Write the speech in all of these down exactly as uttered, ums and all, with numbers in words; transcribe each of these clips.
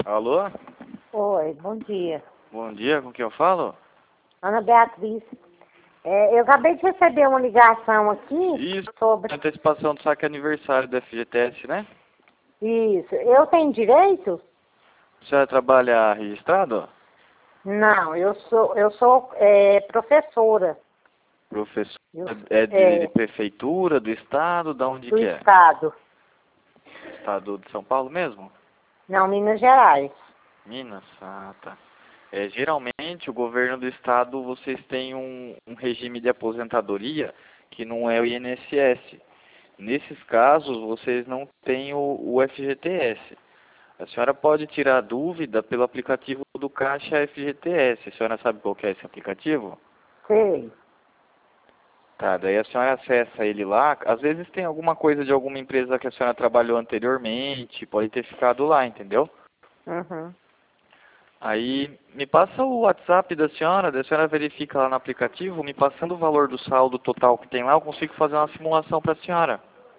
Alô? Oi, bom dia. Bom dia, com quem eu falo? Ana Beatriz. É, eu acabei de receber uma ligação aqui Isso, sobre... antecipação do saque aniversário da F G T S, né? Isso. Eu tenho direito? A senhora trabalha registrado? Não, eu sou, eu sou é, professora. Professor, Eu, é de, de é, prefeitura, do estado, da onde do que é? Estado. Estado de São Paulo mesmo? Não, Minas Gerais. Minas? Ah, tá. É, geralmente, o governo do estado, vocês têm um, um regime de aposentadoria que não é o I N S S. Nesses casos, vocês não têm o, o F G T S. A senhora pode tirar dúvida pelo aplicativo do Caixa F G T S. A senhora sabe qual que é esse aplicativo? Sei. Tá, daí a senhora acessa ele lá. Às vezes tem alguma coisa de alguma empresa que a senhora trabalhou anteriormente, pode ter ficado lá, entendeu? Uhum. Aí me passa o WhatsApp da senhora, daí a senhora verifica lá no aplicativo, me passando o valor do saldo total que tem lá, eu consigo fazer uma simulação para a senhora.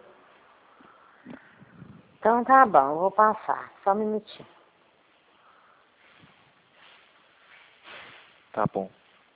Então tá bom, eu vou passar. Só um minutinho. Tá bom.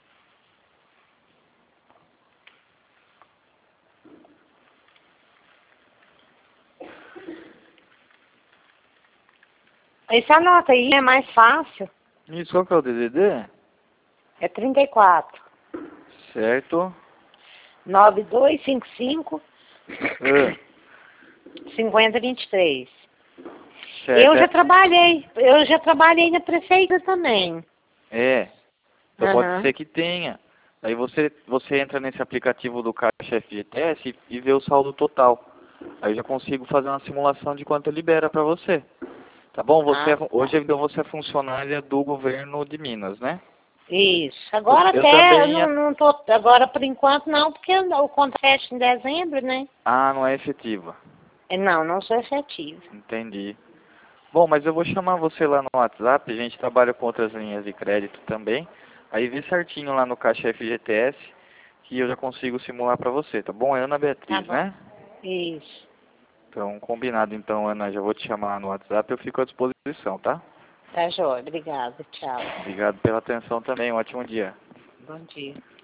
Essa anota aí é mais fácil. Isso, qual que é o D D D? É trinta e quatro, Certo. nove dois cinco cinco, Ah, cinquenta vinte e três. certo. Eu já É, trabalhei, eu já trabalhei na prefeitura também. é. Então pode Aham. ser que tenha. Aí você, você entra nesse aplicativo do Caixa F G T S e, e vê o saldo total. Aí eu já consigo fazer uma simulação de quanto libera para você. Tá bom? Você é, Ah, hoje tá. então você é funcionária do governo de Minas, né? Isso. Eu, Agora eu até, eu também... não, não tô, agora por enquanto não, porque o contrato fecha em dezembro, né? Ah, não é efetiva. É, não, não sou efetiva. Entendi. Bom, mas eu vou chamar você lá no WhatsApp, a gente trabalha com outras linhas de crédito também. Aí vê certinho lá no Caixa F G T S que eu já consigo simular para você, tá bom? É Ana Tá Beatriz, bom. né? Isso. Então, combinado então, Ana, já vou te chamar lá no WhatsApp, eu fico à disposição, tá? Tá, jóia. Obrigada. Tchau. Obrigado pela atenção também, um ótimo dia. Bom dia.